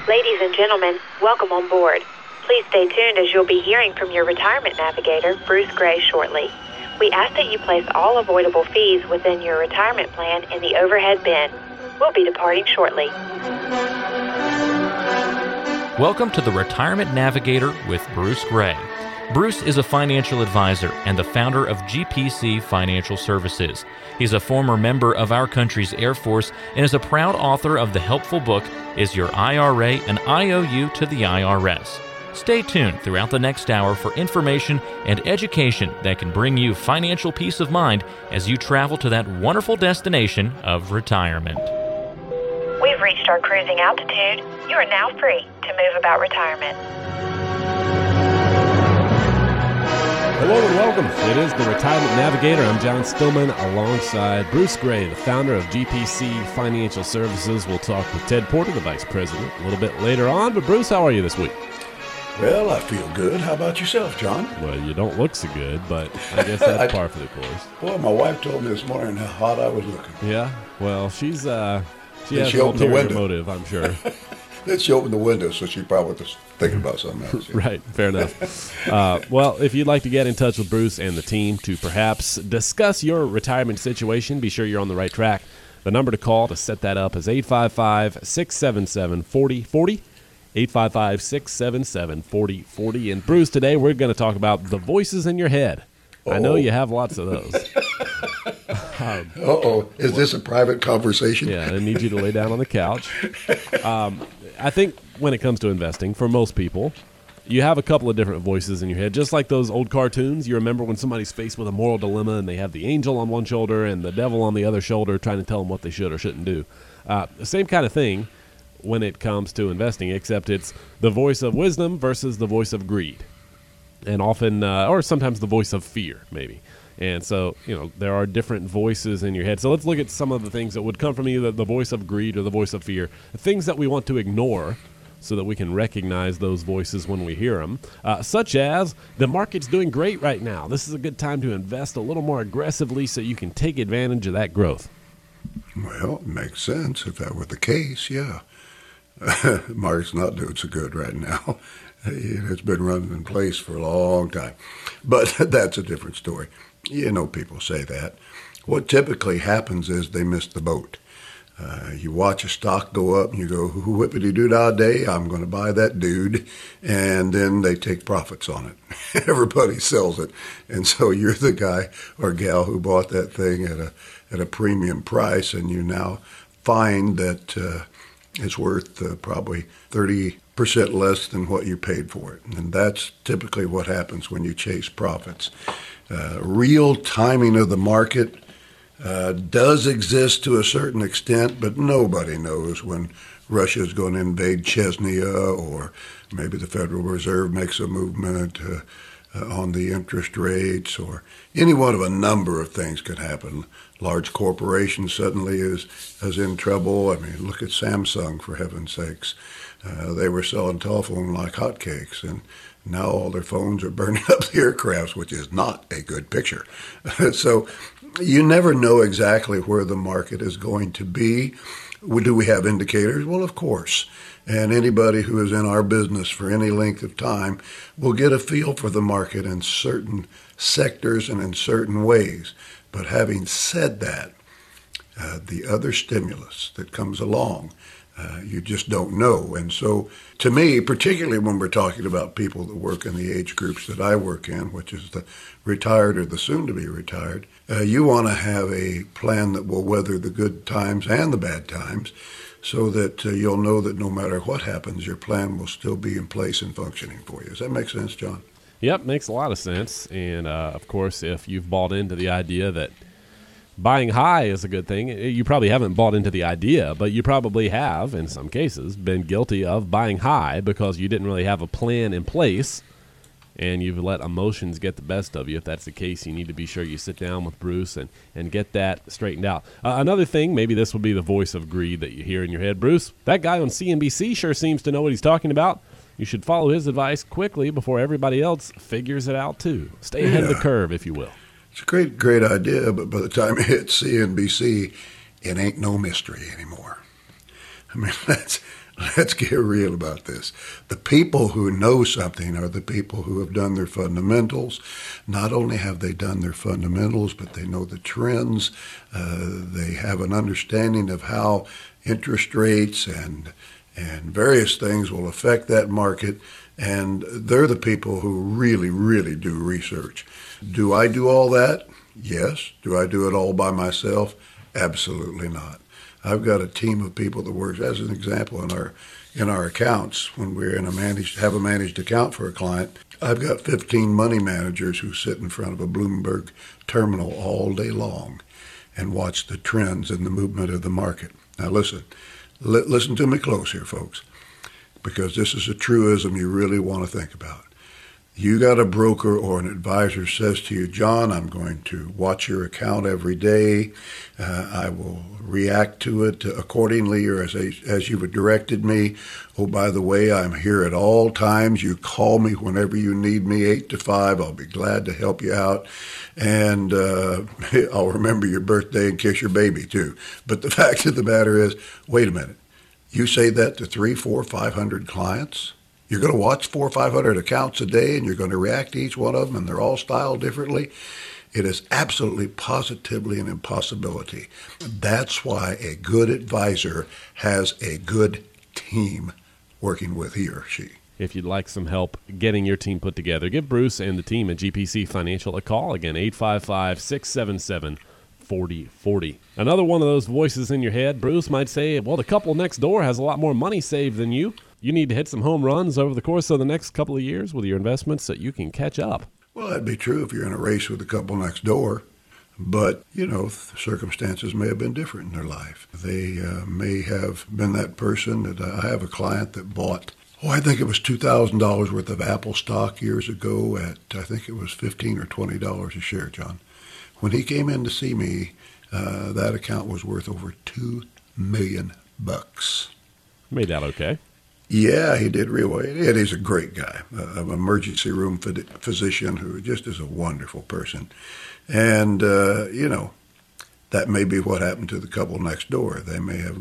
Ladies and gentlemen, welcome on board. Please stay tuned as you'll be hearing from your retirement navigator, Bruce Gray, shortly. We ask that you place all avoidable fees within your retirement plan in the overhead bin. We'll be departing shortly. Welcome to the Retirement Navigator with Bruce Gray. Bruce is a financial advisor and the founder of GPC Financial Services. He's a former member of our country's Air Force and is a proud author of the helpful book, Is Your IRA an IOU to the IRS? Stay tuned throughout the next hour for information and education that can bring you financial peace of mind as you travel to that wonderful destination of retirement. We've reached our cruising altitude. You are now free to move about retirement. Hello and welcome. It is the Retirement Navigator. I'm John Stillman alongside Bruce Gray, the founder of GPC Financial Services. We'll talk with Ted Porter, the vice president, a little bit later on. But Bruce, how are you this week? Well, I feel good. How about yourself, John? Well, you don't look so good, but I guess that's par for the course. Boy, my wife told me this morning how hot I was looking. Yeah, well, she has an she opened the ulterior window. motive, I'm sure. Then she opened the window, so she probably was thinking about something else. Right, fair enough. Well, if you'd like to get in touch with Bruce and the team to perhaps discuss your retirement situation, be sure you're on the right track. The number to call to set that up is 855-677-4040, 855-677-4040. And Bruce, today we're going to talk about the voices in your head. I know you have lots of those. Is this a private conversation? Yeah, I need you to lay down on the couch. I think when it comes to investing, for most people, you have a couple of different voices in your head, just like those old cartoons. You remember when somebody's faced with a moral dilemma and they have the angel on one shoulder and the devil on the other shoulder trying to tell them what they should or shouldn't do. The same kind of thing when it comes to investing, except it's the voice of wisdom versus the voice of greed. And often, or sometimes the voice of fear, maybe. And so, there are different voices in your head. So let's look at some of the things that would come from either the voice of greed or the voice of fear, things that we want to ignore so that we can recognize those voices when we hear them, such as the market's doing great right now. This is a good time to invest a little more aggressively so you can take advantage of that growth. Well, it makes sense if that were the case, yeah. Market's not doing so good right now. It's been running in place for a long time. But that's a different story. People say that. What typically happens is they miss the boat. You watch a stock go up and you go, whippity-doo-dah-day, I'm going to buy that dude. And then they take profits on it. Everybody sells it. And so you're the guy or gal who bought that thing at a premium price, and you now find that it's worth probably 30% less than what you paid for it. And that's typically what happens when you chase profits. Real timing of the market does exist to a certain extent, but nobody knows when Russia is going to invade Chechnya, or maybe the Federal Reserve makes a movement on the interest rates, or any one of a number of things could happen. Large corporation suddenly is in trouble. I mean, look at Samsung, for heaven's sakes. They were selling telephone like hotcakes, and now all their phones are burning up the aircrafts, which is not a good picture. So you never know exactly where the market is going to be. Do we have indicators? Well, of course. And anybody who is in our business for any length of time will get a feel for the market in certain sectors and in certain ways. But having said that, the other stimulus that comes along, you just don't know. And so to me, particularly when we're talking about people that work in the age groups that I work in, which is the retired or the soon-to-be retired, you want to have a plan that will weather the good times and the bad times, so that you'll know that no matter what happens, your plan will still be in place and functioning for you. Does that make sense, John? Yep, makes a lot of sense. And, of course, if you've bought into the idea that buying high is a good thing, you probably haven't bought into the idea, but you probably have, in some cases, been guilty of buying high because you didn't really have a plan in place, and you've let emotions get the best of you. If that's the case, you need to be sure you sit down with Bruce and get that straightened out. Another thing, maybe this will be the voice of greed that you hear in your head. Bruce, that guy on CNBC sure seems to know what he's talking about. You should follow his advice quickly before everybody else figures it out too. Stay ahead of the curve, if you will. It's a great idea, but by the time it hits CNBC, it ain't no mystery anymore. I mean, let's get real about this. The people who know something are the people who have done their fundamentals. Not only have they done their fundamentals, but they know the trends. They have an understanding of how interest rates and various things will affect that market. And they're the people who really, really do research. Do I do all that? Yes. Do I do it all by myself? Absolutely not. I've got a team of people that works, as an example, in our accounts. When we're have a managed account for a client, I've got 15 money managers who sit in front of a Bloomberg terminal all day long and watch the trends and the movement of the market. Now listen to me close here, folks, because this is a truism you really want to think about. You got a broker or an advisor says to you, John, I'm going to watch your account every day. I will react to it accordingly or as you have directed me. Oh, by the way, I'm here at all times. You call me whenever you need me, 8 to 5. I'll be glad to help you out. And I'll remember your birthday and kiss your baby, too. But the fact of the matter is, wait a minute. You say that to 300, 400, 500 clients? You're going to watch 400 or 500 accounts a day, and you're going to react to each one of them, and they're all styled differently. It is absolutely, positively an impossibility. That's why a good advisor has a good team working with he or she. If you'd like some help getting your team put together, give Bruce and the team at GPC Financial a call. Again, 855-677-4040. Another one of those voices in your head, Bruce might say, well, the couple next door has a lot more money saved than you. You need to hit some home runs over the course of the next couple of years with your investments so you can catch up. Well, that'd be true if you're in a race with the couple next door. But, circumstances may have been different in their life. They may have been that person that I have a client that bought, I think it was $2,000 worth of Apple stock years ago at, I think it was $15 or $20 a share, John. When he came in to see me, that account was worth over $2 million. Made out okay. Yeah, he did real well. And he's a great guy, an emergency room physician who just is a wonderful person. And, that may be what happened to the couple next door. They may have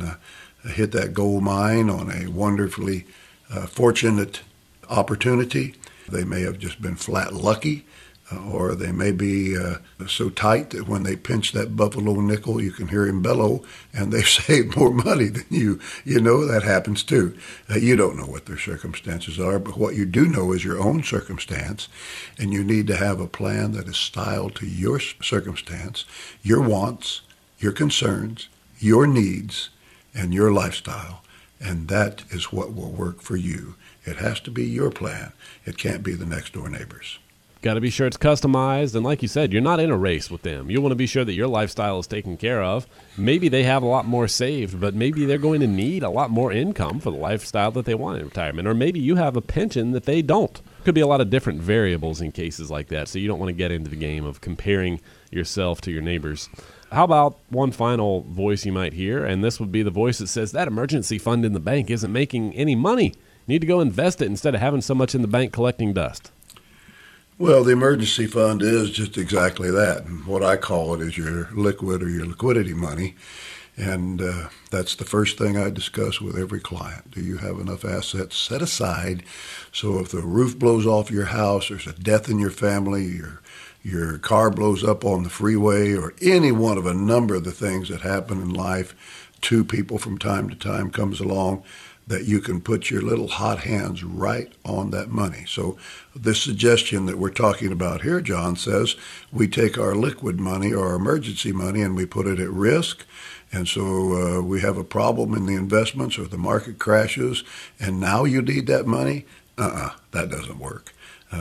hit that gold mine on a wonderfully fortunate opportunity. They may have just been flat lucky. Or they may be so tight that when they pinch that buffalo nickel, you can hear him bellow, and they've saved more money than you. That happens too. You don't know what their circumstances are, but what you do know is your own circumstance, and you need to have a plan that is styled to your circumstance, your wants, your concerns, your needs, and your lifestyle, and that is what will work for you. It has to be your plan. It can't be the next door neighbor's. Got to be sure it's customized, and like you said, you're not in a race with them. You want to be sure that your lifestyle is taken care of. Maybe they have a lot more saved, but maybe they're going to need a lot more income for the lifestyle that they want in retirement. Or maybe you have a pension that they don't. Could be a lot of different variables in cases like that, so you don't want to get into the game of comparing yourself to your neighbors. How about one final voice you might hear, and this would be the voice that says that emergency fund in the bank isn't making any money. You need to go invest it instead of having so much in the bank collecting dust. Well, the emergency fund is just exactly that. And what I call it is your liquid or your liquidity money. And that's the first thing I discuss with every client. Do you have enough assets set aside so if the roof blows off your house, there's a death in your family, your car blows up on the freeway, or any one of a number of the things that happen in life to people from time to time comes along, that you can put your little hot hands right on that money. So this suggestion that we're talking about here, John, says we take our liquid money or our emergency money and we put it at risk. And so we have a problem in the investments or the market crashes, and now you need that money. That doesn't work.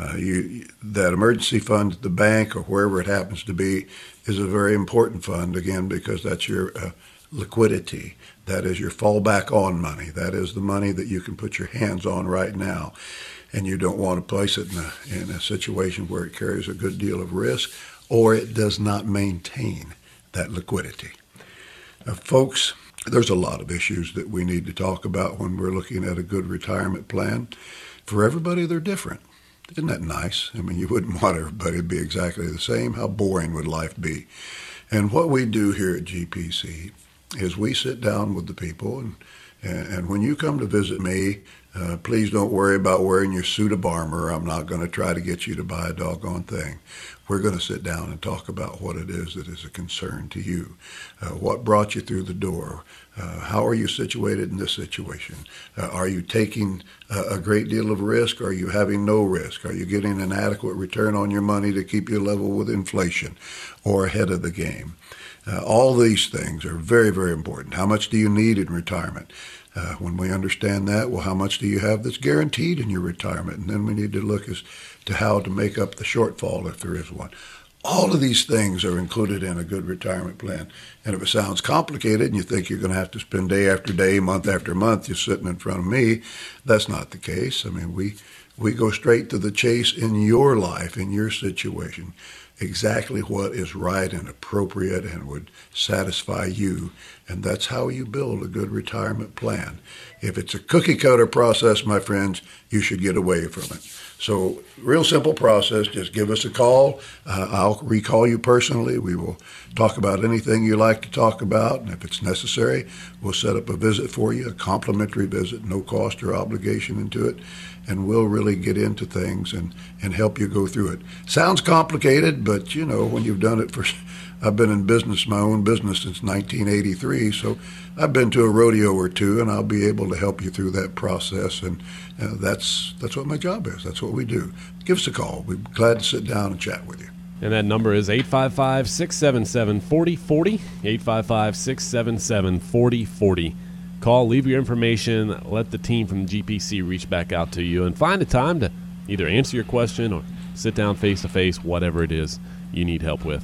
That emergency fund at the bank or wherever it happens to be is a very important fund, again, because that's your liquidity. That is your fallback on money. That is the money that you can put your hands on right now. And you don't want to place it in a situation where it carries a good deal of risk or it does not maintain that liquidity. Folks, there's a lot of issues that we need to talk about when we're looking at a good retirement plan. For everybody, they're different. Isn't that nice? I mean, you wouldn't want everybody to be exactly the same. How boring would life be? And what we do here at GPC is we sit down with the people, and when you come to visit me, please don't worry about wearing your suit of armor. I'm not going to try to get you to buy a doggone thing. We're going to sit down and talk about what it is that is a concern to you. What brought you through the door? How are you situated in this situation? Are you taking a great deal of risk? Are you having no risk? Are you getting an adequate return on your money to keep you level with inflation or ahead of the game? All these things are very, very important. How much do you need in retirement? When we understand that, well, how much do you have that's guaranteed in your retirement? And then we need to look as to how to make up the shortfall if there is one. All of these things are included in a good retirement plan. And if it sounds complicated and you think you're going to have to spend day after day, month after month, just sitting in front of me, that's not the case. I mean, we go straight to the chase in your life, in your situation, exactly what is right and appropriate and would satisfy you. And that's how you build a good retirement plan. If it's a cookie cutter process, my friends, you should get away from it. So real simple process, just give us a call. I'll recall you personally. We will talk about anything you like to talk about. And if it's necessary, we'll set up a visit for you, a complimentary visit, no cost or obligation into it. And we'll really get into things and help you go through it. Sounds complicated, but you know, when you've done it I've been in business, my own business, since 1983, so I've been to a rodeo or two, and I'll be able to help you through that process, and that's what my job is. That's what we do. Give us a call. We'd be glad to sit down and chat with you. And that number is 855-677-4040, 855-677-4040. Call, leave your information, let the team from GPC reach back out to you, and find a time to either answer your question or sit down face-to-face, whatever it is you need help with.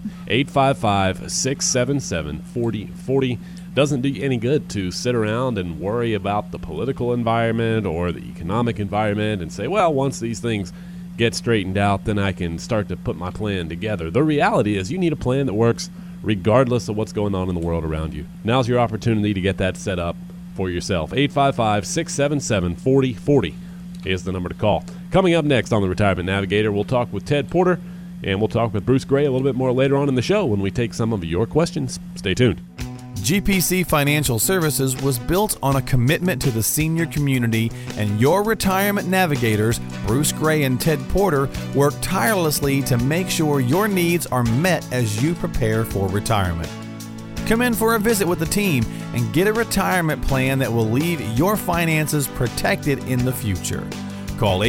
855-677-4040. Doesn't do you any good to sit around and worry about the political environment or the economic environment and say, well, once these things get straightened out, then I can start to put my plan together. The reality is you need a plan that works regardless of what's going on in the world around you. Now's your opportunity to get that set up for yourself. 855-677-4040 is the number to call. Coming up next on the Retirement Navigator, we'll talk with Ted Porter, and we'll talk with Bruce Gray a little bit more later on in the show when we take some of your questions. Stay tuned. GPC Financial Services was built on a commitment to the senior community, and your retirement navigators, Bruce Gray and Ted Porter, work tirelessly to make sure your needs are met as you prepare for retirement. Come in for a visit with the team and get a retirement plan that will leave your finances protected in the future. Call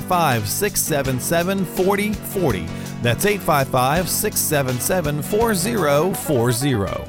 855-677-4040. That's 855-677-4040.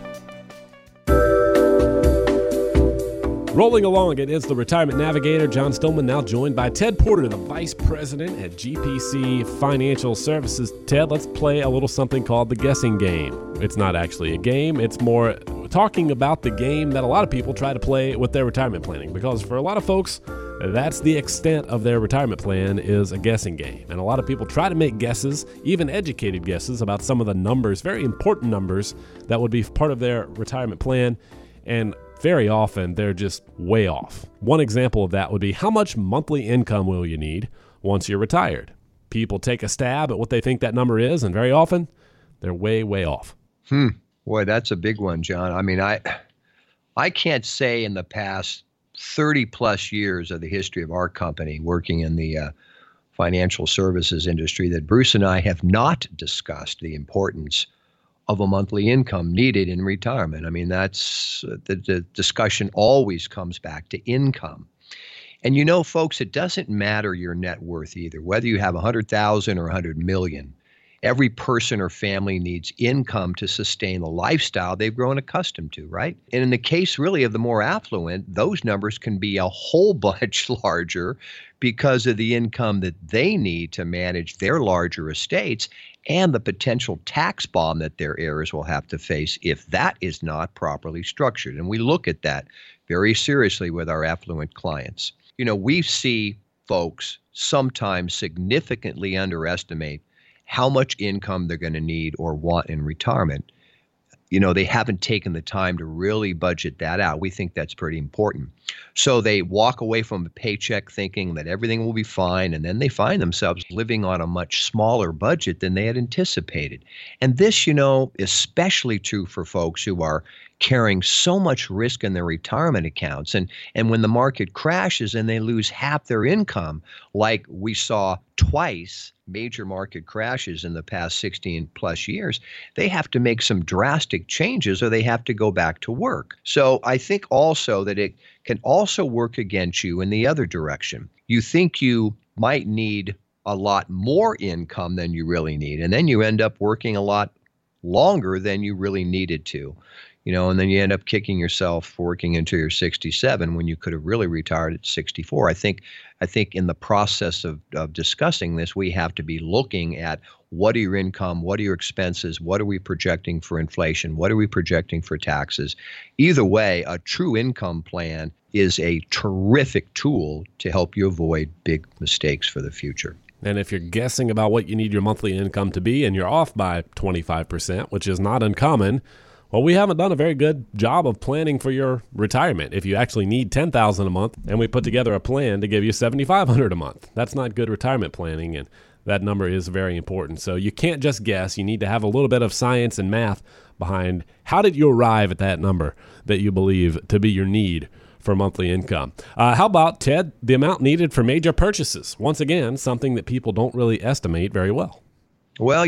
Rolling along, it is the Retirement Navigator. John Stillman now joined by Ted Porter, the Vice President at GPC Financial Services. Ted, let's play a little something called the guessing game. It's not actually a game. It's more talking about the game that a lot of people try to play with their retirement planning, because for a lot of folks, that's the extent of their retirement plan is a guessing game. And a lot of people try to make guesses, even educated guesses, about some of the numbers, very important numbers that would be part of their retirement plan. And very often, they're just way off. One example of that would be, how much monthly income will you need once you're retired? People take a stab at what they think that number is, and very often, they're way, way off. Boy, that's a big one, John. I mean, I can't say in the past 30-plus years of the history of our company working in the financial services industry that Bruce and I have not discussed the importance of a monthly income needed in retirement. I mean, that's the discussion always comes back to income. And you know, folks, it doesn't matter your net worth either, whether you have 100,000 or 100 million. Every person or family needs income to sustain the lifestyle they've grown accustomed to, right? And in the case really of the more affluent, those numbers can be a whole bunch larger because of the income that they need to manage their larger estates and the potential tax bomb that their heirs will have to face if that is not properly structured. And we look at that very seriously with our affluent clients. You know, we see folks sometimes significantly underestimate how much income they're going to need or want in retirement. they haven't taken the time to really budget that out. We think that's pretty important. So they walk away from a paycheck thinking that everything will be fine, and then they find themselves living on a much smaller budget than they had anticipated. And this, especially true for folks who are carrying so much risk in their retirement accounts. And when the market crashes and they lose half their income, like we saw twice, major market crashes in the past 16 plus years, they have to make some drastic changes or they have to go back to work. So I think also that it can also work against you in the other direction. You think you might need a lot more income than you really need, and then you end up working a lot longer than you really needed to. And then you end up kicking yourself working into your 67 when you could have really retired at 64. I think in the process of discussing this, we have to be looking at what are your income, what are your expenses, what are we projecting for inflation, what are we projecting for taxes. Either way, a true income plan is a terrific tool to help you avoid big mistakes for the future. And if you're guessing about what you need your monthly income to be and you're off by 25%, which is not uncommon, well, we haven't done a very good job of planning for your retirement. If you actually need $10,000 a month and we put together a plan to give you $7,500 a month, that's not good retirement planning, and that number is very important. So you can't just guess. You need to have a little bit of science and math behind how did you arrive at that number that you believe to be your need for monthly income. How about, Ted, the amount needed for major purchases? Once again, something that people don't really estimate very well. Well,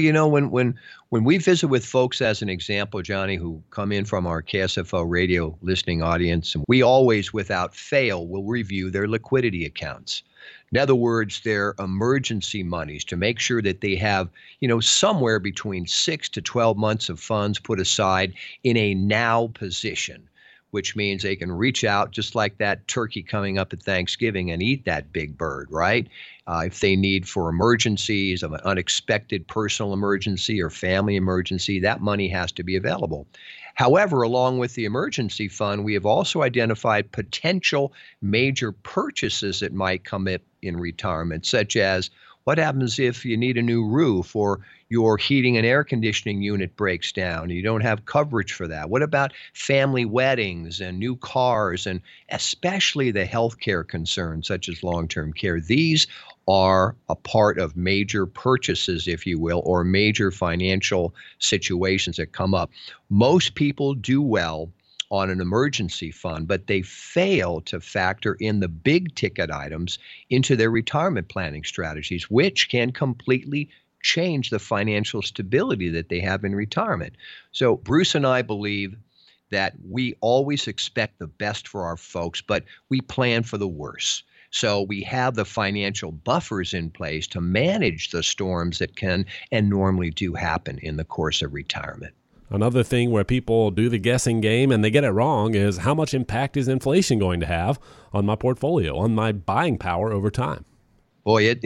when we visit with folks, as an example, Johnny, who come in from our KSFO radio listening audience, we always, without fail, will review their liquidity accounts. In other words, their emergency monies, to make sure that they have, somewhere between 6 to 12 months of funds put aside in a now position, which means they can reach out just like that turkey coming up at Thanksgiving and eat that big bird, right? If they need for emergencies, of an unexpected personal emergency or family emergency, that money has to be available. However, along with the emergency fund, we have also identified potential major purchases that might come up in retirement, such as what happens if you need a new roof or your heating and air conditioning unit breaks down and you don't have coverage for that? What about family weddings and new cars, and especially the healthcare concerns such as long-term care? These are a part of major purchases, if you will, or major financial situations that come up. Most people do well on an emergency fund, but they fail to factor in the big ticket items into their retirement planning strategies, which can completely change the financial stability that they have in retirement. So Bruce and I believe that we always expect the best for our folks, but we plan for the worst. So we have the financial buffers in place to manage the storms that can and normally do happen in the course of retirement. Another thing where people do the guessing game and they get it wrong is how much impact is inflation going to have on my portfolio, on my buying power over time? Boy,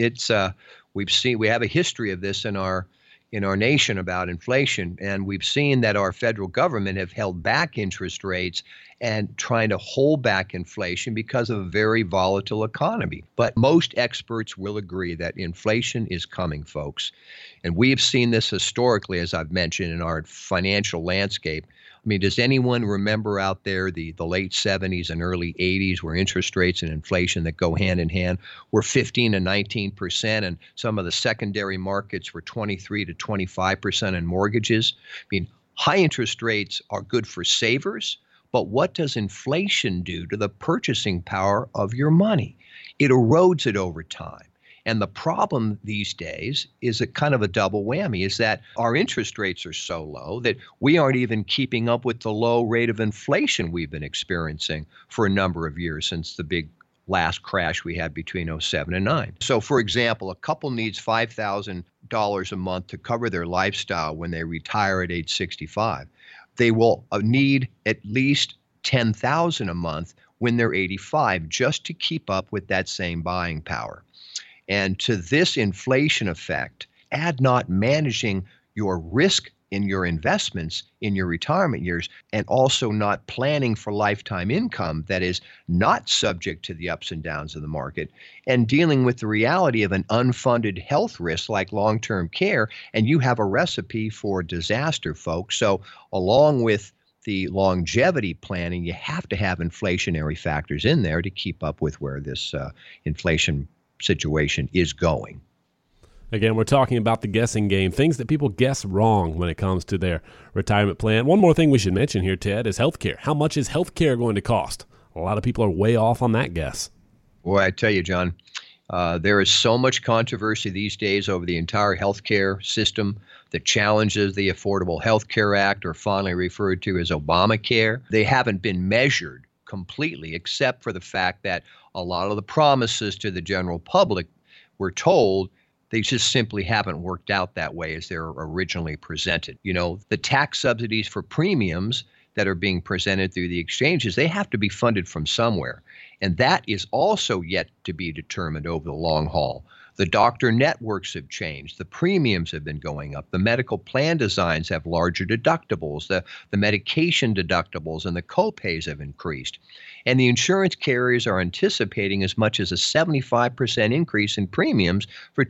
we have a history of this in our nation about inflation, and we've seen that our federal government have held back interest rates and trying to hold back inflation because of a very volatile economy. But most experts will agree that inflation is coming, folks. And we have seen this historically, as I've mentioned, in our financial landscape. I mean, does anyone remember out there the late 70s and early 80s where interest rates and inflation that go hand in hand were 15 to 19%, and some of the secondary markets were 23 to 25% in mortgages? I mean, high interest rates are good for savers, but what does inflation do to the purchasing power of your money? It erodes it over time. And the problem these days is a kind of a double whammy, is that our interest rates are so low that we aren't even keeping up with the low rate of inflation we've been experiencing for a number of years since the big last crash we had between 2007 and 2009. So, for example, a couple needs $5,000 a month to cover their lifestyle when they retire at age 65. They will need at least $10,000 a month when they're 85 just to keep up with that same buying power. And to this inflation effect, add not managing your risk in your investments in your retirement years, and also not planning for lifetime income that is not subject to the ups and downs of the market, and dealing with the reality of an unfunded health risk like long-term care, and you have a recipe for disaster, folks. So along with the longevity planning, you have to have inflationary factors in there to keep up with where this inflation situation is going. Again, we're talking about the guessing game, things that people guess wrong when it comes to their retirement plan. One more thing we should mention here, Ted, is healthcare. How much is healthcare going to cost? A lot of people are way off on that guess. Boy, I tell you, John, there is so much controversy these days over the entire healthcare system. The challenges of the Affordable Health Care Act are fondly referred to as Obamacare. They haven't been measured completely, except for the fact that a lot of the promises to the general public were told. They just simply haven't worked out that way as they're originally presented. You know, the tax subsidies for premiums that are being presented through the exchanges, they have to be funded from somewhere. And that is also yet to be determined over the long haul. The doctor networks have changed. The premiums have been going up. The medical plan designs have larger deductibles. The medication deductibles and the copays have increased. And the insurance carriers are anticipating as much as a 75% increase in premiums for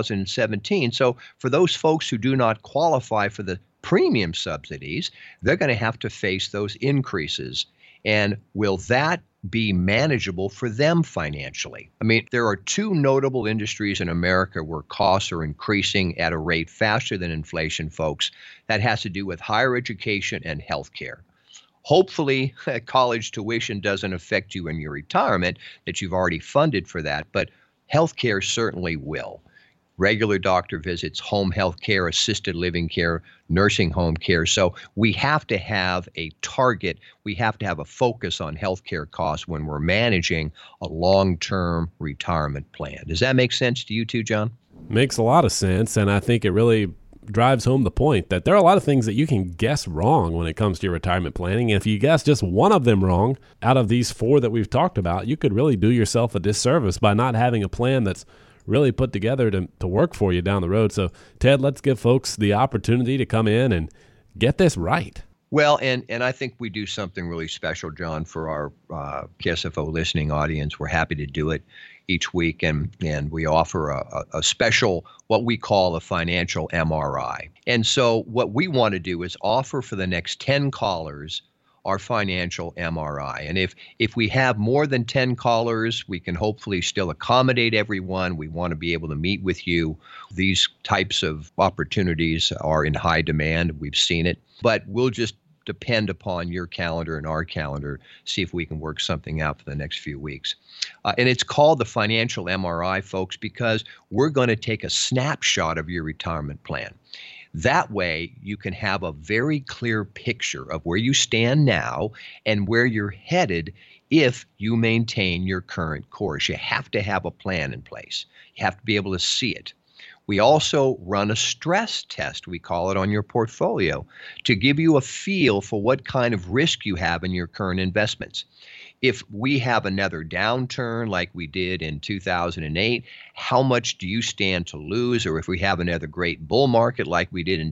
2017. So for those folks who do not qualify for the premium subsidies, they're going to have to face those increases. And will that be manageable for them financially? I mean, there are two notable industries in America where costs are increasing at a rate faster than inflation, folks. That has to do with higher education and healthcare. Hopefully, college tuition doesn't affect you in your retirement, that you've already funded for that, but healthcare certainly will. Regular doctor visits, home health care, assisted living care, nursing home care. So we have to have a target. We have to have a focus on healthcare costs when we're managing a long-term retirement plan. Does that make sense to you too, John? Makes a lot of sense, and I think it really drives home the point that there are a lot of things that you can guess wrong when it comes to your retirement planning. And if you guess just one of them wrong out of these four that we've talked about, you could really do yourself a disservice by not having a plan that's really put together to work for you down the road. So, Ted, let's give folks the opportunity to come in and get this right. Well, and I think we do something really special, John, for our KSFO listening audience. We're happy to do it each week, and we offer a special, what we call a financial MRI. And so what we want to do is offer for the next 10 callers our financial MRI. And if we have more than 10 callers, we can hopefully still accommodate everyone. We want to be able to meet with you. These types of opportunities are in high demand. We've seen it. But we'll just depend upon your calendar and our calendar, see if we can work something out for the next few weeks. And it's called the financial MRI, folks, because we're going to take a snapshot of your retirement plan. That way, you can have a very clear picture of where you stand now and where you're headed if you maintain your current course. You have to have a plan in place. You have to be able to see it. We also run a stress test, we call it, on your portfolio to give you a feel for what kind of risk you have in your current investments. If we have another downturn like we did in 2008, how much do you stand to lose? Or if we have another great bull market like we did in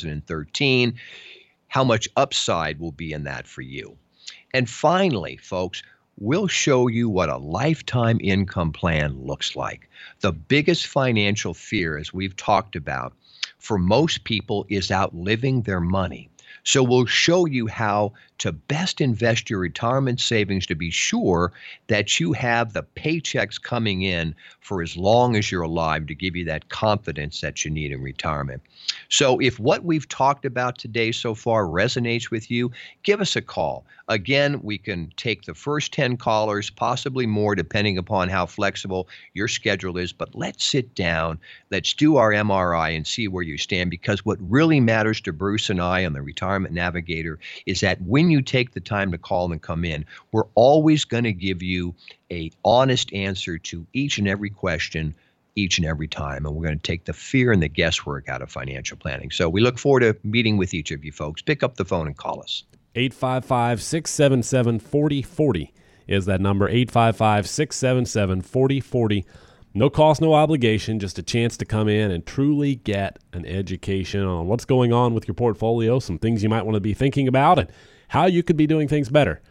2013, how much upside will be in that for you? And finally, folks, we'll show you what a lifetime income plan looks like. The biggest financial fear, as we've talked about, for most people is outliving their money. So we'll show you how to best invest your retirement savings to be sure that you have the paychecks coming in for as long as you're alive to give you that confidence that you need in retirement. So if what we've talked about today so far resonates with you, give us a call. Again, we can take the first 10 callers, possibly more, depending upon how flexible your schedule is. But let's sit down. Let's do our MRI and see where you stand, because what really matters to Bruce and I on the Retirement Navigator is that when you take the time to call and come in, we're always going to give you an honest answer to each and every question each and every time. And we're going to take the fear and the guesswork out of financial planning. So we look forward to meeting with each of you folks. Pick up the phone and call us. 855-677-4040 is that number, 855-677-4040. No cost, no obligation, just a chance to come in and truly get an education on what's going on with your portfolio, some things you might want to be thinking about, and how you could be doing things better.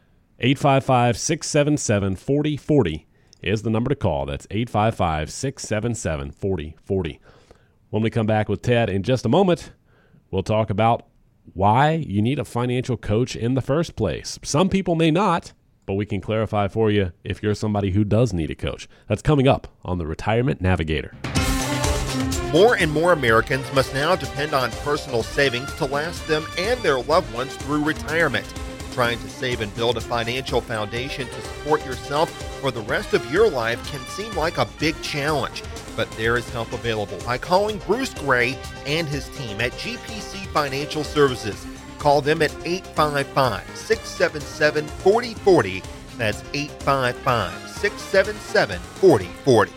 855-677-4040 is the number to call. That's 855-677-4040. When we come back with Ted in just a moment, we'll talk about why you need a financial coach in the first place. Some people may not, but we can clarify for you if you're somebody who does need a coach. That's coming up on the Retirement Navigator. More and more Americans must now depend on personal savings to last them and their loved ones through retirement. Trying to save and build a financial foundation to support yourself for the rest of your life can seem like a big challenge, but there is help available by calling Bruce Gray and his team at GPC Financial Services. Call them at 855-677-4040. That's 855-677-4040.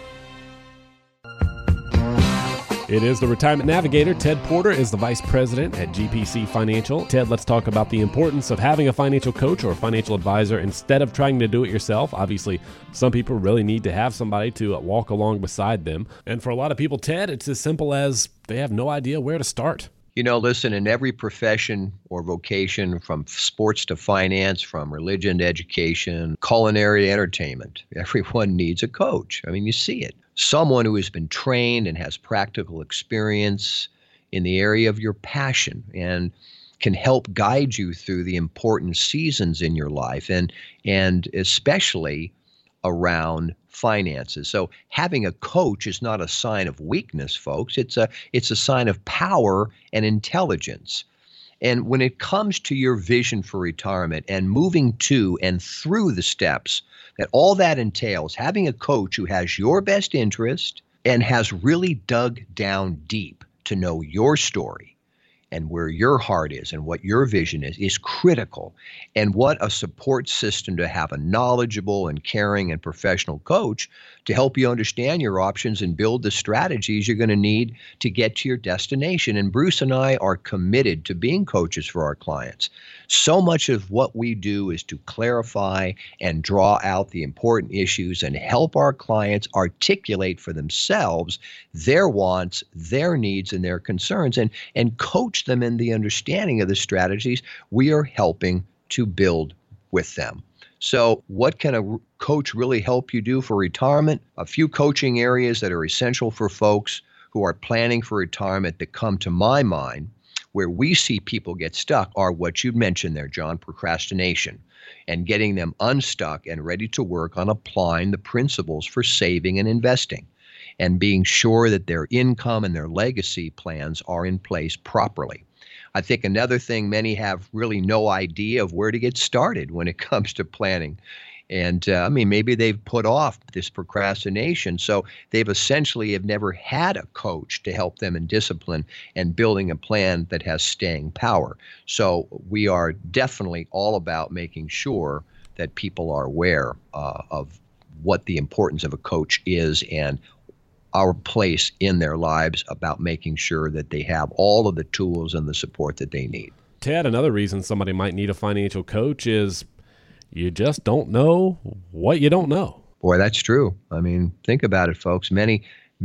It is the Retirement Navigator. Ted Porter is the Vice President at GPC Financial. Ted, let's talk about the importance of having a financial coach or a financial advisor instead of trying to do it yourself. Obviously, some people really need to have somebody to walk along beside them. And for a lot of people, Ted, it's as simple as they have no idea where to start. You know, listen, in every profession or vocation, from sports to finance, from religion to education, culinary to entertainment, everyone needs a coach. I mean, you see it. Someone who has been trained and has practical experience in the area of your passion and can help guide you through the important seasons in your life and especially around finances. So having a coach is not a sign of weakness, folks. It's a sign of power and intelligence. And when it comes to your vision for retirement and moving to and through the steps that all that entails, having a coach who has your best interest and has really dug down deep to know your story and where your heart is and what your vision is critical. And what a support system to have a knowledgeable and caring and professional coach to help you understand your options and build the strategies you're going to need to get to your destination. And Bruce and I are committed to being coaches for our clients. So much of what we do is to clarify and draw out the important issues and help our clients articulate for themselves their wants, their needs, and their concerns, and coach them in the understanding of the strategies we are helping to build with them. So what can a coach really help you do for retirement? A few coaching areas that are essential for folks who are planning for retirement that come to my mind where we see people get stuck are what you mentioned there, John, procrastination, and getting them unstuck and ready to work on applying the principles for saving and investing and being sure that their income and their legacy plans are in place properly. I think another thing, many have really no idea of where to get started when it comes to planning. And maybe they've put off this procrastination. So they've essentially have never had a coach to help them in discipline and building a plan that has staying power. So we are definitely all about making sure that people are aware of what the importance of a coach is and our place in their lives about making sure that they have all of the tools and the support that they need. Ted, another reason somebody might need a financial coach is you just don't know what you don't know. Boy, that's true. I mean, think about it, folks. Many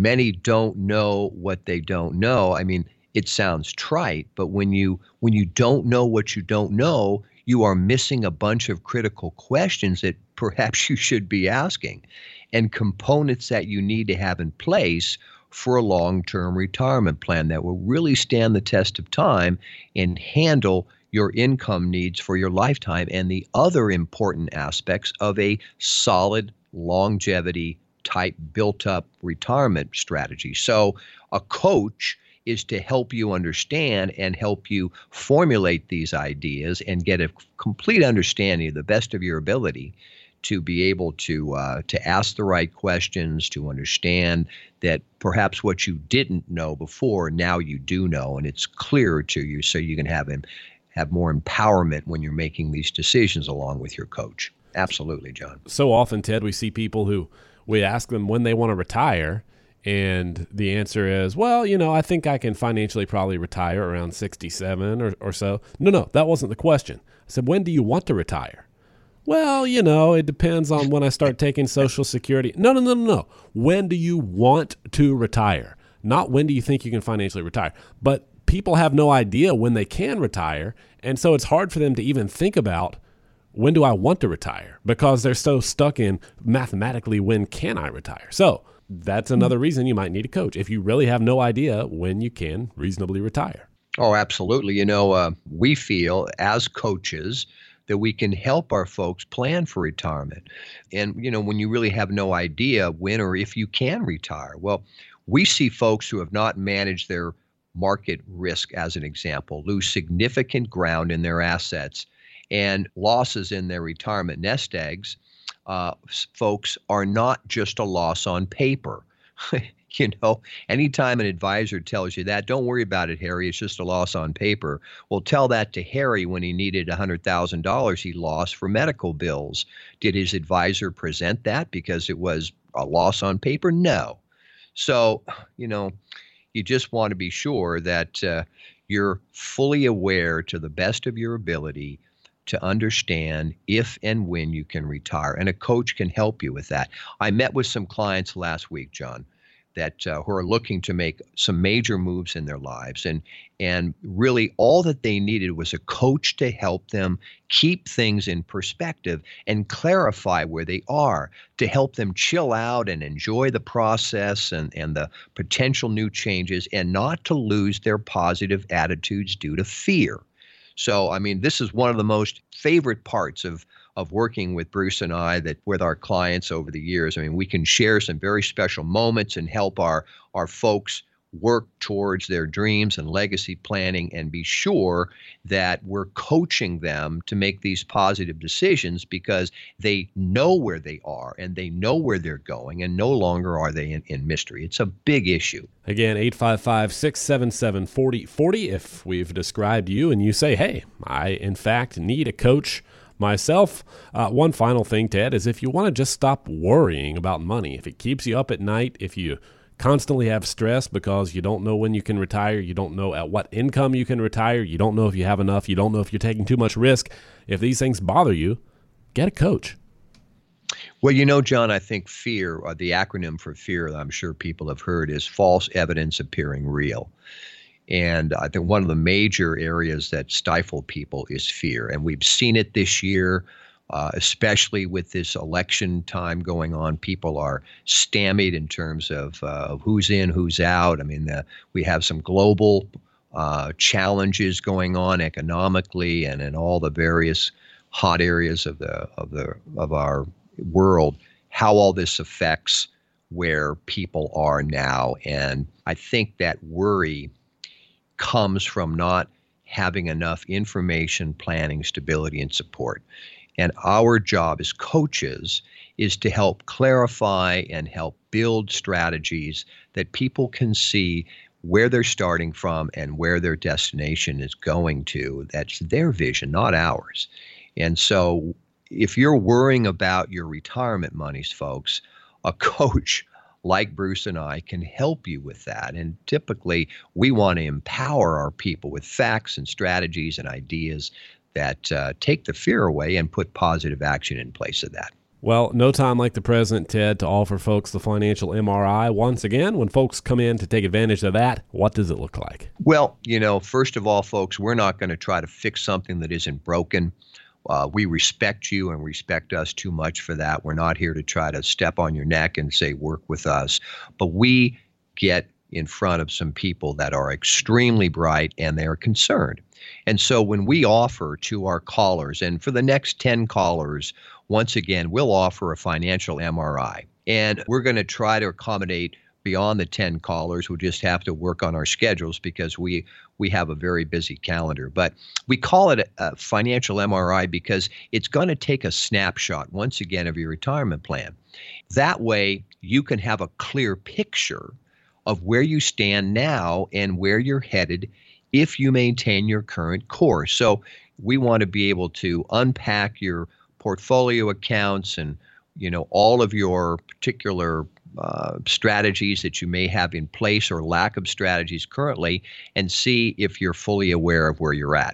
don't know what they don't know. I mean, it sounds trite, but when you don't know what you don't know, you are missing a bunch of critical questions that perhaps you should be asking and components that you need to have in place for a long-term retirement plan that will really stand the test of time and handle your income needs for your lifetime and the other important aspects of a solid longevity type built-up retirement strategy. So a coach is to help you understand and help you formulate these ideas and get a complete understanding of the best of your ability to be able to ask the right questions, to understand that perhaps what you didn't know before, now you do know, and it's clearer to you so you can have more empowerment when you're making these decisions along with your coach. Absolutely, John. So often, Ted, we see people who we ask them when they want to retire, and the answer is, well, I think I can financially probably retire around 67 or so. No, that wasn't the question. I said, when do you want to retire? Well, it depends on when I start taking Social Security. No. When do you want to retire? Not when do you think you can financially retire. But people have no idea when they can retire, and so it's hard for them to even think about, when do I want to retire? Because they're so stuck in mathematically, when can I retire? So that's another reason you might need a coach if you really have no idea when you can reasonably retire. Oh, absolutely. We feel as coaches that we can help our folks plan for retirement. And, when you really have no idea when or if you can retire, well, we see folks who have not managed their market risk, as an example, lose significant ground in their assets and losses in their retirement nest eggs. Folks are not just a loss on paper. Anytime an advisor tells you that, don't worry about it, Harry, it's just a loss on paper. Well, tell that to Harry when he needed $100,000 he lost for medical bills. Did his advisor present that because it was a loss on paper? No. So, you just want to be sure that you're fully aware to the best of your ability to understand if and when you can retire. And a coach can help you with that. I met with some clients last week, John, that who are looking to make some major moves in their lives. And really all that they needed was a coach to help them keep things in perspective and clarify where they are, to help them chill out and enjoy the process and the potential new changes, and not to lose their positive attitudes due to fear. So, this is one of the most favorite parts of working with Bruce and I, that with our clients over the years. We can share some very special moments and help our folks work towards their dreams and legacy planning, and be sure that we're coaching them to make these positive decisions because they know where they are and they know where they're going, and no longer are they in mystery. It's a big issue. Again, 855-677-4040 if we've described you and you say, hey, I in fact need a coach myself. One final thing, Ted, is if you want to just stop worrying about money, if it keeps you up at night, if you constantly have stress because you don't know when you can retire, you don't know at what income you can retire, you don't know if you have enough, you don't know if you're taking too much risk, if these things bother you, get a coach. Well, John, I think fear, or the acronym for fear that I'm sure people have heard, is false evidence appearing real. And I think one of the major areas that stifle people is fear. And we've seen it this year, especially with this election time going on. People are stymied in terms of who's in, who's out. We have some global challenges going on economically and in all the various hot areas of our world, how all this affects where people are now. And I think that worry comes from not having enough information, planning, stability, and support. And our job as coaches is to help clarify and help build strategies that people can see where they're starting from and where their destination is going to. That's their vision, not ours. And so if you're worrying about your retirement monies, folks, a coach like Bruce and I can help you with that. And typically, we want to empower our people with facts and strategies and ideas that take the fear away and put positive action in place of that. Well, no time like the present, Ted, to offer folks the financial MRI. Once again, when folks come in to take advantage of that, what does it look like? Well, first of all, folks, we're not going to try to fix something that isn't broken. We respect you and respect us too much for that. We're not here to try to step on your neck and say, work with us. But we get in front of some people that are extremely bright and they're concerned. And so when we offer to our callers, and for the next 10 callers, once again, we'll offer a financial MRI. And we're going to try to accommodate beyond the 10 callers. We'll just have to work on our schedules because we have a very busy calendar. But we call it a financial MRI because it's going to take a snapshot, once again, of your retirement plan. That way, you can have a clear picture of where you stand now and where you're headed if you maintain your current course. So we want to be able to unpack your portfolio accounts and, all of your particular strategies that you may have in place or lack of strategies currently, and see if you're fully aware of where you're at.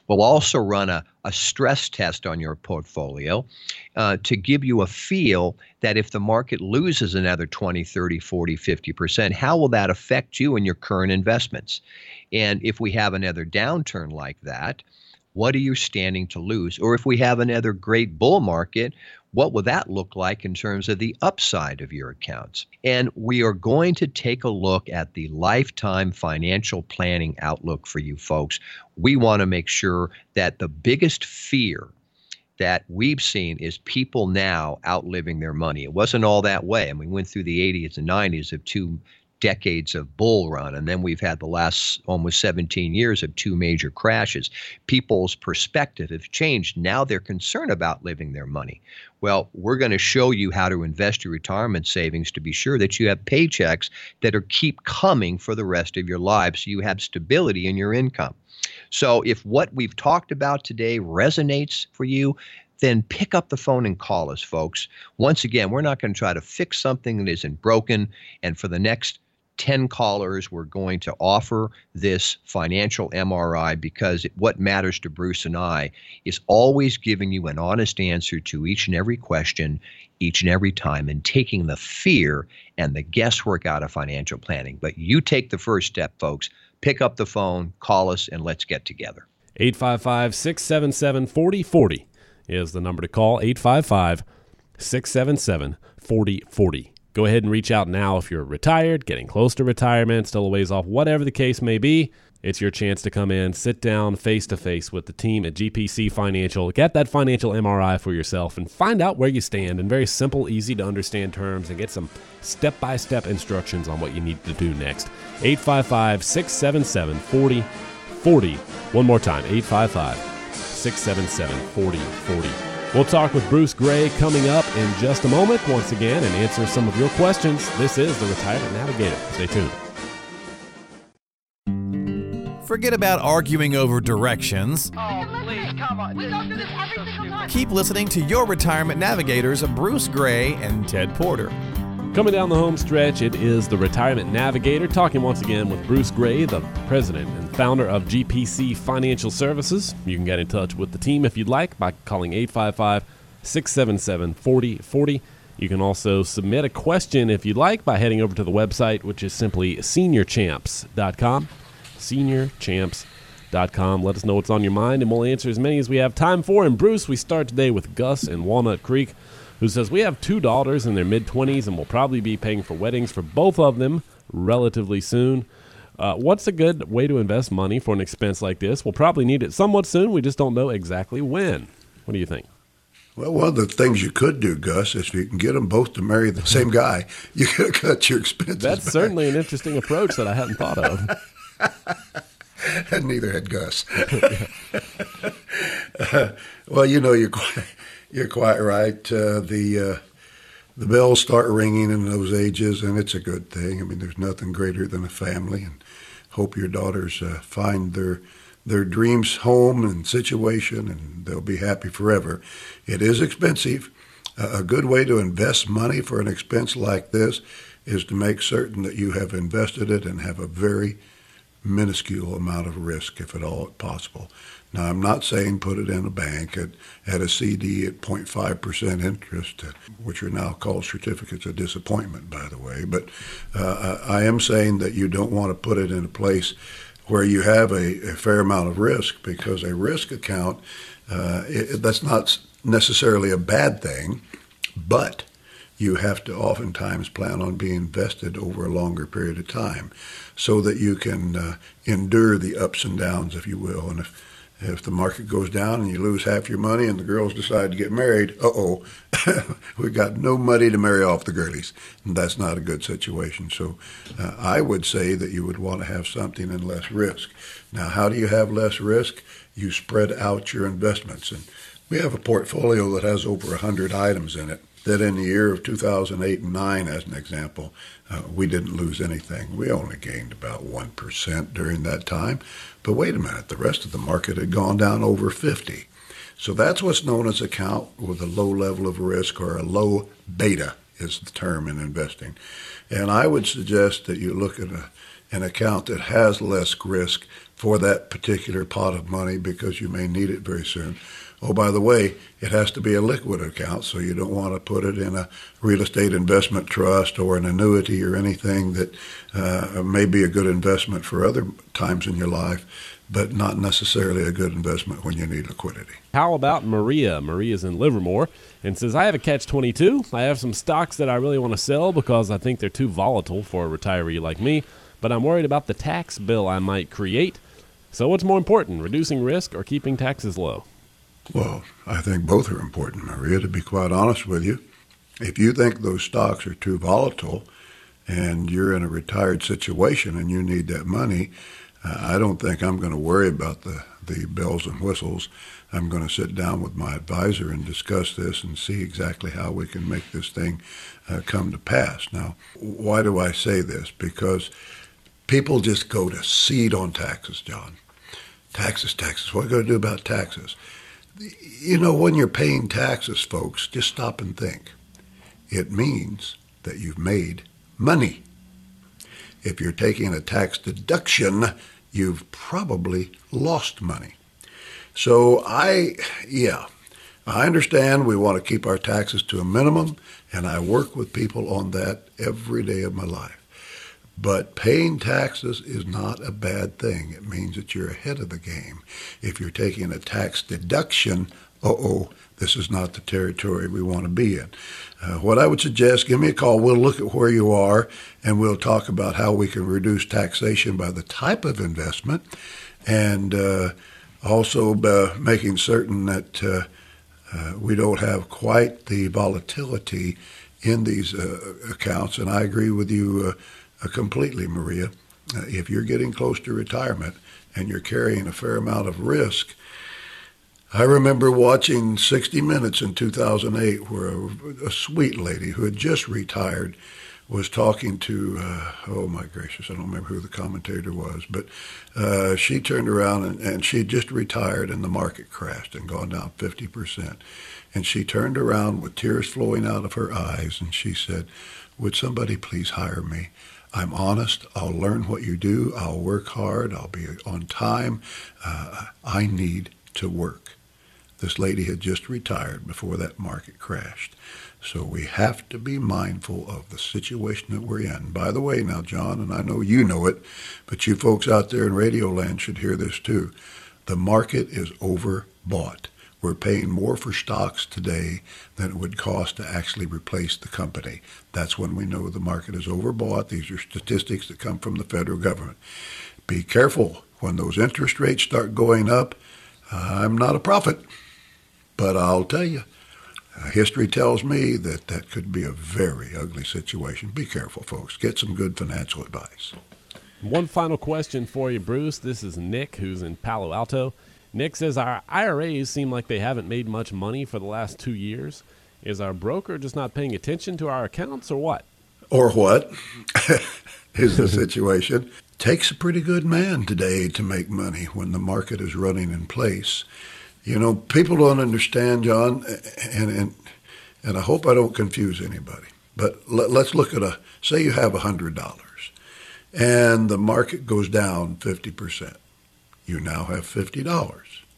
We'll also run a stress test on your portfolio to give you a feel that if the market loses another 20, 30, 40, 50%, how will that affect you and your current investments? And if we have another downturn like that, what are you standing to lose? Or if we have another great bull market, what will that look like in terms of the upside of your accounts? And we are going to take a look at the lifetime financial planning outlook for you folks. We want to make sure that the biggest fear that we've seen is people now outliving their money. It wasn't all that way. And we went through the 80s and 90s of 2 decades of bull run, and then we've had the last almost 17 years of 2 major crashes. People's perspective have changed. Now they're concerned about living their money. Well, we're going to show you how to invest your retirement savings to be sure that you have paychecks that keep coming for the rest of your lives, so you have stability in your income. So if what we've talked about today resonates for you, then pick up the phone and call us, folks. Once again, we're not going to try to fix something that isn't broken, and for the next 10 callers, we're going to offer this financial MRI because what matters to Bruce and I is always giving you an honest answer to each and every question, each and every time, and taking the fear and the guesswork out of financial planning. But you take the first step, folks. Pick up the phone, call us, and let's get together. 855-677-4040 is the number to call, 855-677-4040. Go ahead and reach out now if you're retired, getting close to retirement, still a ways off, whatever the case may be. It's your chance to come in, sit down face-to-face with the team at GPC Financial, get that financial MRI for yourself, and find out where you stand in very simple, easy-to-understand terms, and get some step-by-step instructions on what you need to do next. 855-677-4040. One more time, 855-677-4040. We'll talk with Bruce Gray coming up in just a moment once again and answer some of your questions. This is the Retirement Navigator. Stay tuned. Forget about arguing over directions. Oh, please, come on. We go through this every single time. Keep listening to your Retirement Navigators, Bruce Gray and Ted Porter. Coming down the home stretch, it is the Retirement Navigator, talking once again with Bruce Gray, the president and founder of GPC Financial Services. You can get in touch with the team if you'd like by calling 855-677-4040. You can also submit a question if you'd like by heading over to the website, which is simply seniorchamps.com. Seniorchamps.com. Let us know what's on your mind, and we'll answer as many as we have time for. And Bruce, we start today with Gus in Walnut Creek, who says, we have 2 daughters in their mid-20s and will probably be paying for weddings for both of them relatively soon. What's a good way to invest money for an expense like this? We'll probably need it somewhat soon. We just don't know exactly when. What do you think? Well, one of the things you could do, Gus, is if you can get them both to marry the same guy, you could cut your expenses That's back. Certainly an interesting approach that I hadn't thought of. And neither had Gus. Well, you know, you're quite right. The bells start ringing in those ages, and it's a good thing. I mean, there's nothing greater than a family, and hope your daughters find their dreams home and situation, and they'll be happy forever. It is expensive. A good way to invest money for an expense like this is to make certain that you have invested it and have a very minuscule amount of risk, if at all possible. Now, I'm not saying put it in a bank at a CD at 0.5% interest, which are now called certificates of disappointment, by the way. But I am saying that you don't want to put it in a place where you have a fair amount of risk, because a risk account, that's not necessarily a bad thing, but you have to oftentimes plan on being invested over a longer period of time so that you can endure the ups and downs, if you will. And if the market goes down and you lose half your money and the girls decide to get married, we got no money to marry off the girlies. And that's not a good situation. So I would say that you would want to have something in less risk. Now, how do you have less risk? You spread out your investments. And we have a portfolio that has over 100 items in it, that in the year of 2008 and 9, as an example, we didn't lose anything. We only gained about 1% during that time. But wait a minute, the rest of the market had gone down over 50. So that's what's known as an account with a low level of risk, or a low beta is the term in investing. And I would suggest that you look at an account that has less risk, for that particular pot of money because you may need it very soon. Oh, by the way, it has to be a liquid account, so you don't want to put it in a real estate investment trust or an annuity or anything that may be a good investment for other times in your life, but not necessarily a good investment when you need liquidity. How about Maria? Maria's in Livermore and says, I have a catch-22. I have some stocks that I really want to sell because I think they're too volatile for a retiree like me, but I'm worried about the tax bill I might create. So what's more important, reducing risk or keeping taxes low? Well, I think both are important, Maria, to be quite honest with you. If you think those stocks are too volatile and you're in a retired situation and you need that money, I don't think I'm going to worry about the bells and whistles. I'm going to sit down with my advisor and discuss this and see exactly how we can make this thing come to pass. Now, why do I say this? Because people just go to seed on taxes, John. Taxes. What are you going to do about taxes? You know, when you're paying taxes, folks, just stop and think. It means that you've made money. If you're taking a tax deduction, you've probably lost money. So I understand we want to keep our taxes to a minimum, and I work with people on that every day of my life. But paying taxes is not a bad thing. It means that you're ahead of the game. If you're taking a tax deduction, this is not the territory we want to be in. What I would suggest, give me a call. We'll look at where you are, and we'll talk about how we can reduce taxation by the type of investment, and also making certain that we don't have quite the volatility in these accounts. And I agree with you completely, Maria. If you're getting close to retirement and you're carrying a fair amount of risk, I remember watching 60 Minutes in 2008 where a sweet lady who had just retired was talking to, oh my gracious, I don't remember who the commentator was, but she turned around and she had just retired and the market crashed and gone down 50%. And she turned around with tears flowing out of her eyes and she said, would somebody please hire me? I'm honest. I'll learn what you do. I'll work hard. I'll be on time. I need to work. This lady had just retired before that market crashed. So we have to be mindful of the situation that we're in. By the way, now, John, and I know you know it, but you folks out there in Radio Land should hear this too. The market is overbought. We're paying more for stocks today than it would cost to actually replace the company. That's when we know the market is overbought. These are statistics that come from the federal government. Be careful when those interest rates start going up. I'm not a prophet, but I'll tell you, history tells me that that could be a very ugly situation. Be careful, folks. Get some good financial advice. One final question for you, Bruce. This is Nick, who's in Palo Alto. Nick says, our IRAs seem like they haven't made much money for the last 2 years. Is our broker just not paying attention to our accounts or what? Or what is the situation? Takes a pretty good man today to make money when the market is running in place. You know, people don't understand, John, and I hope I don't confuse anybody, but let's look at say you have $100 and the market goes down 50%. You now have $50.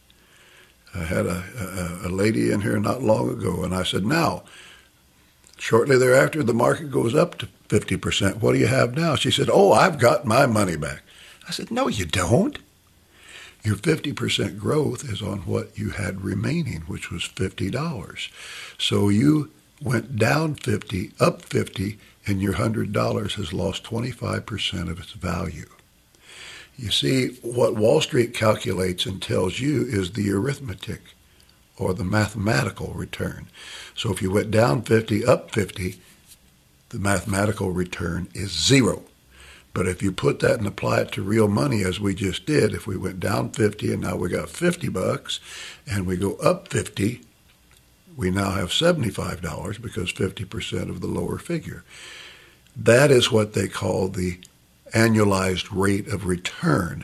I had a lady in here not long ago, and I said, now, shortly thereafter, the market goes up to 50%. What do you have now? She said, I've got my money back. I said, no, you don't. Your 50% growth is on what you had remaining, which was $50. So you went down 50, up 50, and your $100 has lost 25% of its value. You see, what Wall Street calculates and tells you is the arithmetic or the mathematical return. So if you went down 50, up 50, the mathematical return is zero. But if you put that and apply it to real money, as we just did, if we went down 50 and now we got $50 and we go up 50, we now have $75 because 50% of the lower figure. That is what they call the annualized rate of return.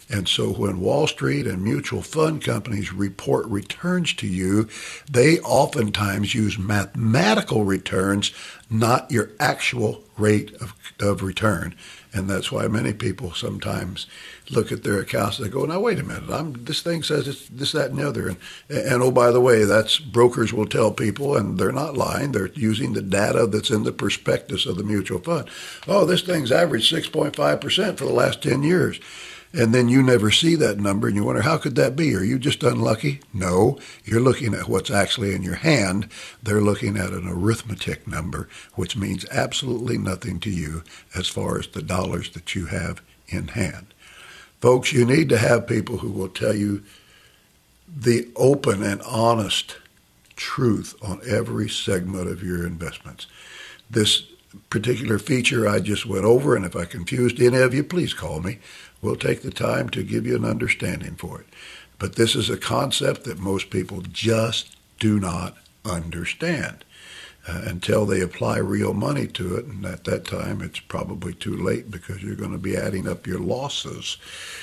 And so when Wall Street and mutual fund companies report returns to you, they oftentimes use mathematical returns, not your actual rate of return. And that's why many people sometimes look at their accounts and they go, now, wait a minute, this thing says it's this, that, and the other. And oh, by the way, that's brokers will tell people, and they're not lying. They're using the data that's in the prospectus of the mutual fund. Oh, this thing's averaged 6.5% for the last 10 years. And then you never see that number, and you wonder, how could that be? Are you just unlucky? No, you're looking at what's actually in your hand. They're looking at an arithmetic number, which means absolutely nothing to you as far as the dollars that you have in hand. Folks, you need to have people who will tell you the open and honest truth on every segment of your investments. This particular feature I just went over, and if I confused any of you, please call me. We'll take the time to give you an understanding for it. But this is a concept that most people just do not understand until they apply real money to it. And at that time, it's probably too late because you're going to be adding up your losses.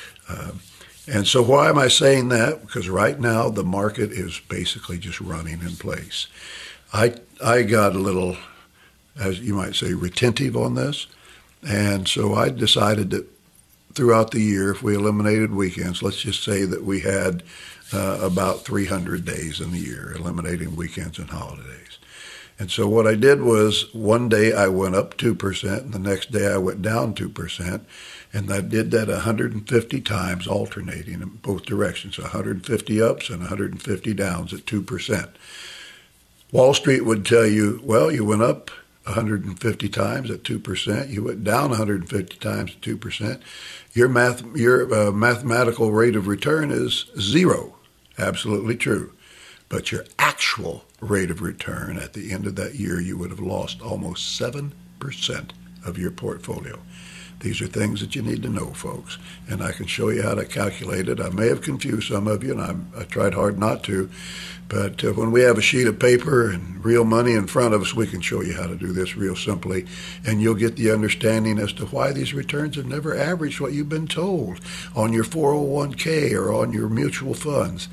And so why am I saying that? Because right now, the market is basically just running in place. I got a little, as you might say, retentive on this. And so I decided that throughout the year, if we eliminated weekends, let's just say that we had about 300 days in the year, eliminating weekends and holidays. And so what I did was one day I went up 2%, and the next day I went down 2%, and I did that 150 times, alternating in both directions, 150 ups and 150 downs at 2%. Wall Street would tell you, well, you went up 150 times at 2%. You went down 150 times at 2%. Your mathematical rate of return is 0. Absolutely true. But your actual rate of return at the end of that year, you would have lost almost 7% of your portfolio. These are things that you need to know, folks, and I can show you how to calculate it. I may have confused some of you, and I tried hard not to, but when we have a sheet of paper and real money in front of us, we can show you how to do this real simply, and you'll get the understanding as to why these returns have never averaged what you've been told on your 401k or on your mutual funds.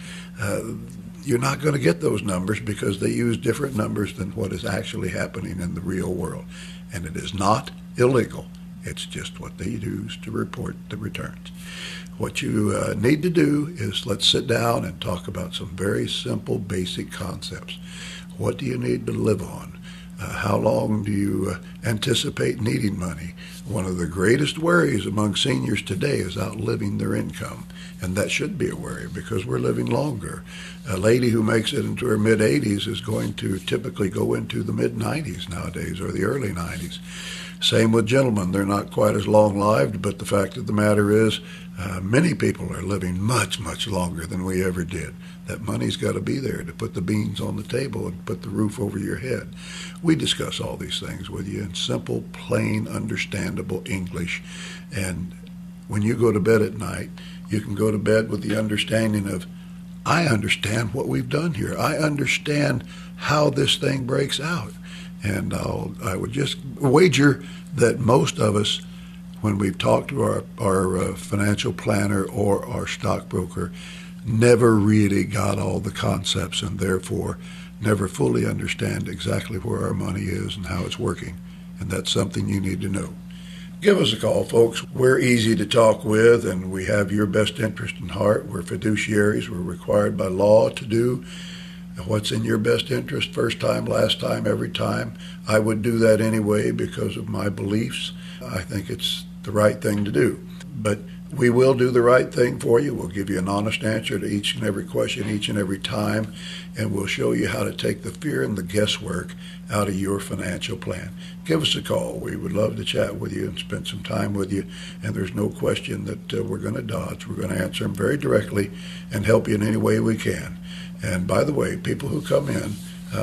You're not going to get those numbers because they use different numbers than what is actually happening in the real world, and it is not illegal. It's just what they use to report the returns. What you need to do is let's sit down and talk about some very simple, basic concepts. What do you need to live on? How long do you anticipate needing money? One of the greatest worries among seniors today is outliving their income. And that should be a worry because we're living longer. A lady who makes it into her mid-80s is going to typically go into the mid-90s nowadays or the early 90s. Same with gentlemen. They're not quite as long-lived, but the fact of the matter is many people are living much, much longer than we ever did. That money's got to be there to put the beans on the table and put the roof over your head. We discuss all these things with you in simple, plain, understandable English. And when you go to bed at night, you can go to bed with the understanding of, I understand what we've done here. I understand how this thing breaks out. And I would just wager that most of us, when we've talked to our financial planner or our stockbroker, never really got all the concepts and therefore never fully understand exactly where our money is and how it's working. And that's something you need to know. Give us a call, folks. We're easy to talk with, and we have your best interest in heart. We're fiduciaries. We're required by law to do what's in your best interest, first time, last time, every time. I would do that anyway because of my beliefs. I think it's the right thing to do. But we will do the right thing for you. We'll give you an honest answer to each and every question, each and every time, and we'll show you how to take the fear and the guesswork out of your financial plan. Give us a call. We would love to chat with you and spend some time with you, and there's no question that we're going to dodge. We're going to answer them very directly and help you in any way we can. And by the way, people who come in,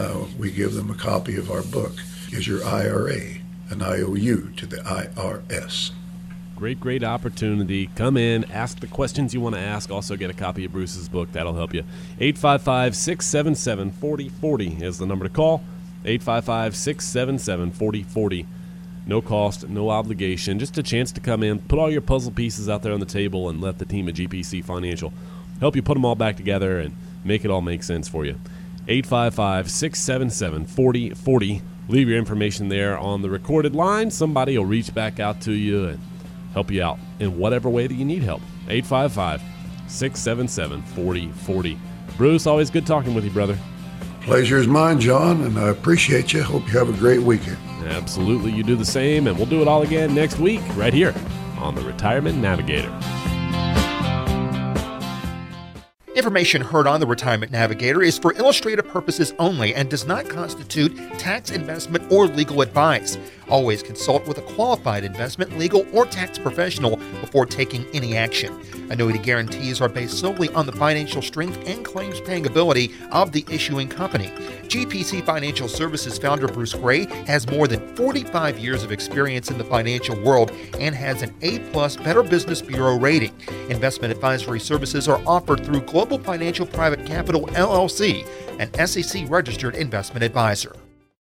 we give them a copy of our book, Is Your IRA an IOU to the IRS? Great opportunity. Come in, ask the questions you want to ask. Also get a copy of Bruce's book. That'll help you. 855-677-4040 is the number to call. 855-677-4040. No cost, no obligation, just a chance to come in, put all your puzzle pieces out there on the table, and let the team at GPC Financial help you put them all back together and make it all make sense for you. 855-677-4040. Leave your information there on the recorded line. Somebody will reach back out to you and help you out in whatever way that you need help. 855-677-4040. Bruce, always good talking with you, brother. Pleasure is mine, John, and I appreciate you. Hope you have a great weekend. Absolutely, you do the same, and we'll do it all again next week right here on the Retirement Navigator. Information heard on the Retirement Navigator is for illustrative purposes only and does not constitute tax, investment, or legal advice. Always consult with a qualified investment, legal, or tax professional before taking any action. Annuity guarantees are based solely on the financial strength and claims paying ability of the issuing company. GPC Financial Services founder Bruce Gray has more than 45 years of experience in the financial world and has an A+ Better Business Bureau rating. Investment advisory services are offered through Global Financial Private Capital, LLC, an SEC-registered investment advisor.